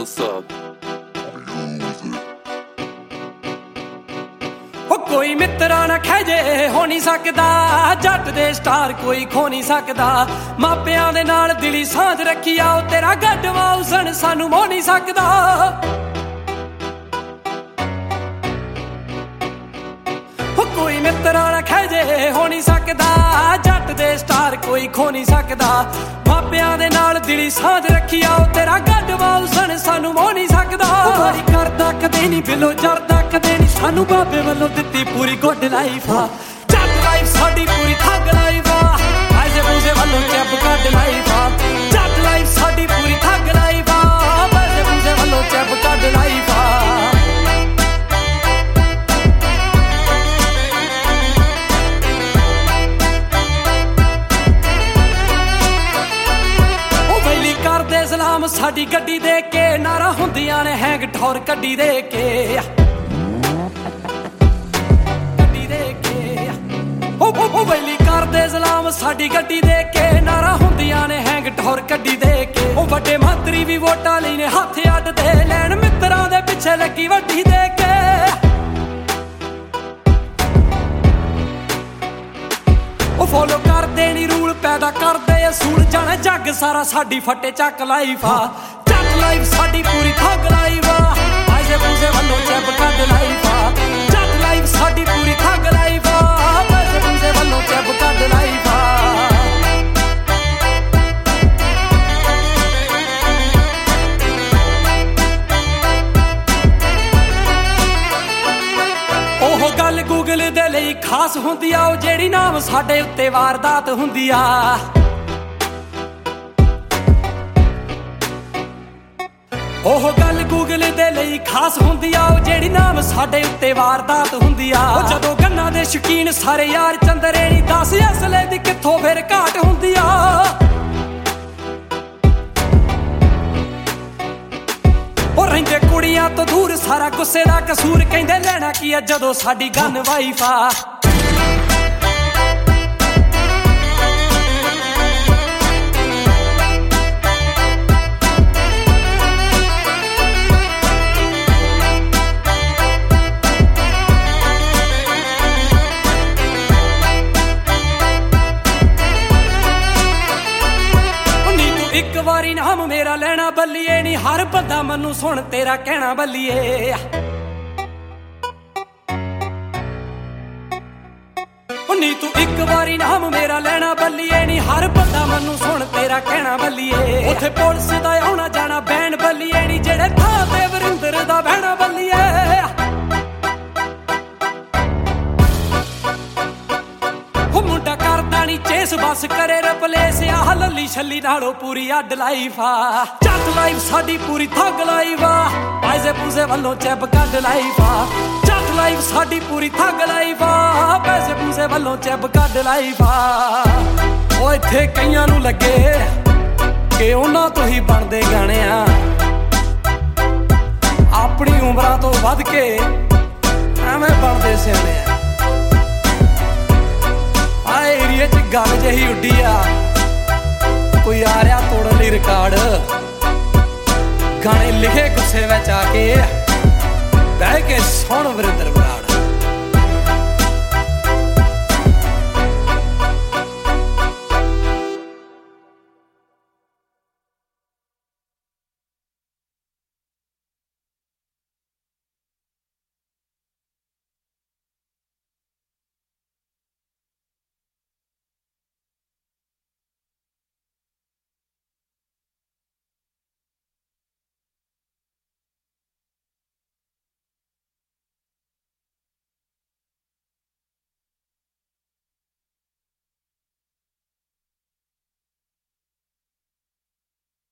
what's up? कोई मित्रा ना खैजे हो नहीं सकदा, जट दे स्टार कोई खो नहीं सकदा। मापियां दे नाल दिली सांझ रखी आओ, तेरा गढ़वा हुसन सानू मोह नहीं सकदा। कोई मित्रा ना खैजे हो नहीं सकदा, जट दे स्टार कोई खो नहीं सकदा। मापियां दे नाल दिली सांझ रखी आओ, तेरा गढ़वा हुसन सानू मोह नहीं सकदा। बड़ी करदा कदे नहीं बिलो जरदा कदे नहीं, सानू बाबे वल्लों दित्ती पूरी गुड लाइफ आ। जट लाइफ साडी पूरी ठग लाइफ आ, पैसे पूसे वल्लों चैप कड लाइफ आ। जट लाइफ साडी पूरी ठग लाइफ आ, पैसे पूसे वल्लों चैप कड लाइफ आ। सलाम साडी गड्डी दे के, नारा हुंदियां ने हैंग ठौर कड्डी दे के। गड्डी दे के ओ वैली कर दे सलाम साडी गड्डी दे के, नारा हुंदियां ने हैंग ठौर कड्डी दे के। ओ वड्डे मंत्री भी वोटां लईने हत्थ अड्ड दे, लैन मित्तरां दे पिछे लगी वड्डी दे के। ओ फॉलो करदे नी रूल पैदा करदे असूल, जाने जग सारा साडी फटे चक लाइफ आ। जट लाइफ साडी पूरी ठग लाइफ आ, पैसे पूसे वल्लों चैप कड लाइफ आ। जट लाइफ साडी पूरी ठग लाइफ आ, पैसे पूसे वल्लों चैप कड लाइफ आ। ओह गल गूगल दे लई खास हुंदी आ, ओ जेड़ी नाम साडे उत्ते वारदात हुंदी आ। ओह गल गूगल दे लई खास हुंदी आ, ओ जेड़ी नाम साडे उत्ते वारदात हुंदी आ। ओ जदों गन्ना दे शौकीन सारे यार चंदरे नी, दस असले दी कित्थों फिर घाट हुंदी आ। ओ रहिंदे कुड़ियां तो दूर सारा गुस्से दा कसूर, कहिंदे लैना की आ जदों साडी गन वाइफ आ। एक वारी नाम मेरा लेना बल्लिए नी, हर बंदा मन्नू सुन तेरा कहना बल्लिए। नी तू एक वारी नाम मेरा लेना बल्लिए नी, हर बंदा मन्नू सुन तेरा कहना बल्लिए। उथे पुलिस दा आउणा जाना बैन बल्लिए नी, जेड़े थां ते वरिंदर दा बहना बल्लिए। मुंडा करदा नी चेस बस करे रिपलेस, आह लली छली नालों पूरी अड लाइफ आ। जट लाइफ साडी पूरी ठग लाइफ आ, पैसे पूसे वल्लों चैप कड लाइफ आ। जट लाइफ साडी पूरी ठग लाइफ आ, पैसे पूसे वल्लों चैप कड लाइफ आ। ओ इत्थे कईयां नूं लगे कि उन्हां तो ही बनदे गाणे आ, अपनी उमरां तो वध के एवें बनदे सियाणे आ। एरिया च गल जही उड्डी आ, कोई आ रहा तोड़न लई रिकार्ड। गाने लिखे गुस्से विच आके, बह के सुण वरिंदर।